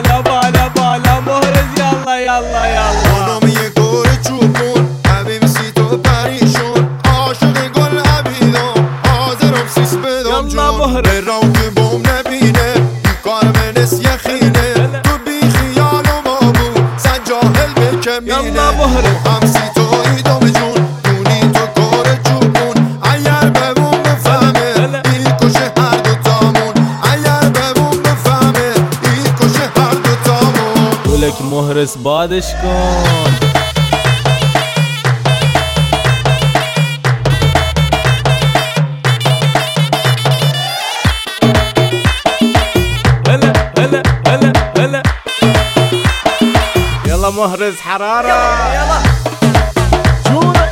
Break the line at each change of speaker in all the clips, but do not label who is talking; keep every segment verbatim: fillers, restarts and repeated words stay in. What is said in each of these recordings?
بالا بالا بالا مهرز يلا يلا يلا
خانم یه گور چوبون حبیب سی تو پریشون عاشق گل عبیدم حاضرم سیس بدم جون برام که بوم نبینه بیکار منس یخینه تو بی خیال و بابو سن جاهل بکمینه هم سی تو ایدم جون دونی تو گور چوبون اگر ببون بفهمه این کشه هر دو تامون اگر ببون بفهمه این کشه هر دو تامون
ولك مهرس بادش کن هلا هلا هلا هلا يلا مهرز حرارة يلا جونة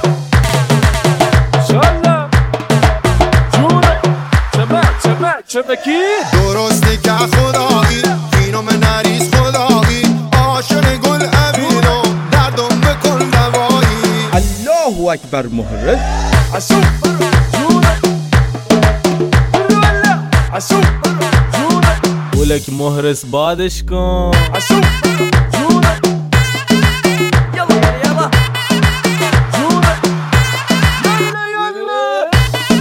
شلا جونة شبك شبك شبكي
درسته که خدایی فینوم نریز خدایی عاشق گل عبیدم دردم بکن دوایی
الله اکبر مهرز عسو جونة عسو جونة ولك مهرس بادش کن عسو جونة يلا يلا جونة يلا يلا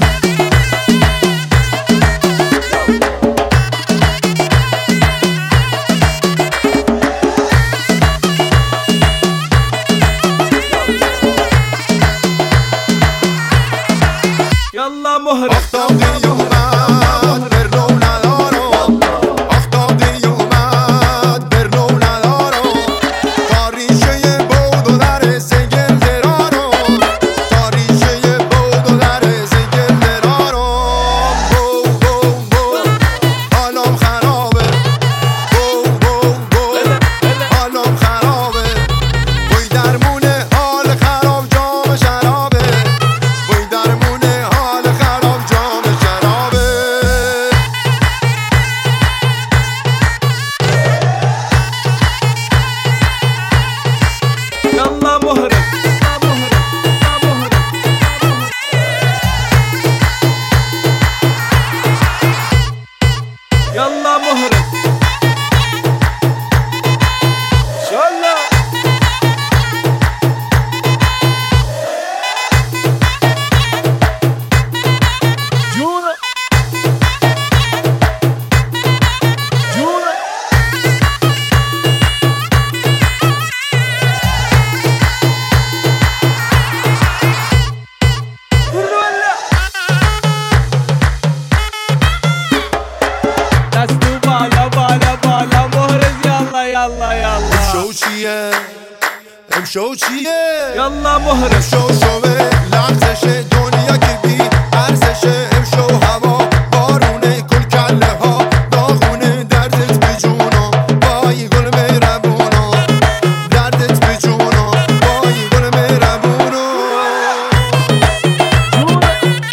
يلا مهرس
آفتاب اومد برنو ندارم آفتاب اومد برنو ندارم تاریشه بود و در سگل درارم تاریشه بود و در سگل درارم بو بو بو حالم خرابه بو بو بو حالم خرابه بوی درمونه حال خراب جام شرابه بوی درمونه حال خراب جام شرابه
يلا مهرس يلا مهرس شلا جونة جونة دستو بالا بالا بالا مهرز يلا يلا يلا
شو چیه امشو چیه
يلا مهرز
امشو شوه لغزشه دنیا که بی ارزشه امشو هوا بارونه کل کله ها داغونه دردت به جونم وای گل مهربونم دردت به جونم وای گل مهربونم
جونة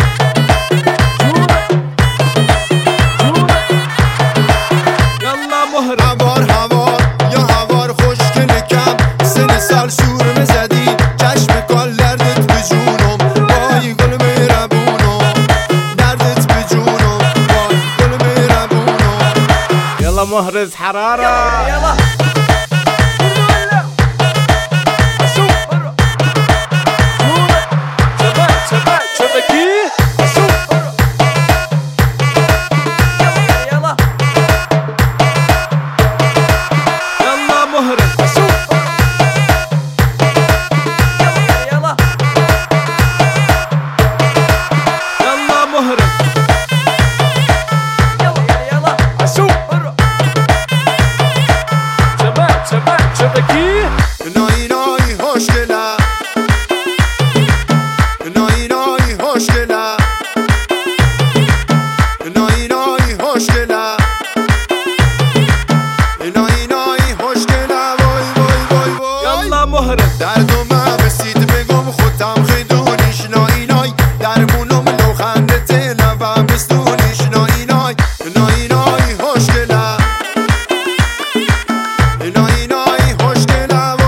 جونة جونة يلا مهرز
هوار هوار یا هوار خوشگل کم سن سال شور مزدی چشم کال دردت به جونم وای گل مهربونم دردت به جونم وای گل مهربونم
يلا مهرز حرارة يلا شبك شبك شبكي يلا يلا مهرز يلا يلا مهرز يلا عسو شبك شبك شبكي
نای نای خوشگله نای نای خوشگله نای نای خوشگله نای نای خوشگله وای وای وای وای
يلا مهرز
دردم رسید بگم خودم خیدونیش نای نای درمونم لوخندت لبم بستونیش نای نای نای نای خوشگله نای نای خوشگله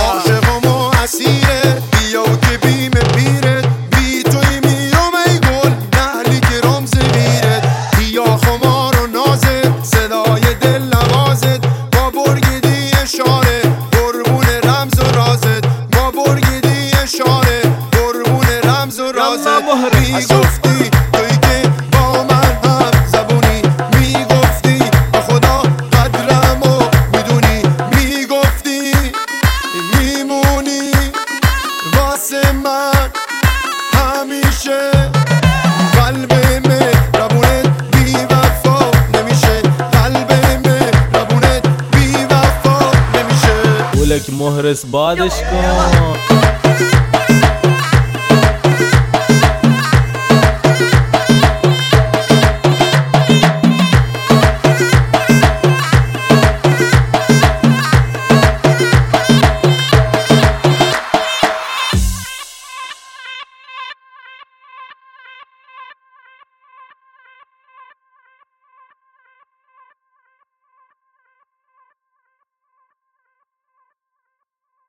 عاشقم و اسیره بیا که بیم پیرت بی توی میرم ای گل نهلی که رمز غیرت بیا خمار و نازت صدای دل نوازت با برگدی اشاره قربون رمز و رازت با برگدی اشاره قربون رمز و رازت میگفتی توی که با من هم زبونی میگفتی با خدا قدرم و میدونی میگفتی میمونی واسه من همیشه قلب مهربونت بی وفا نمیشه قلب مهربونت بی وفا نمیشه
ولك مهرس بادش کن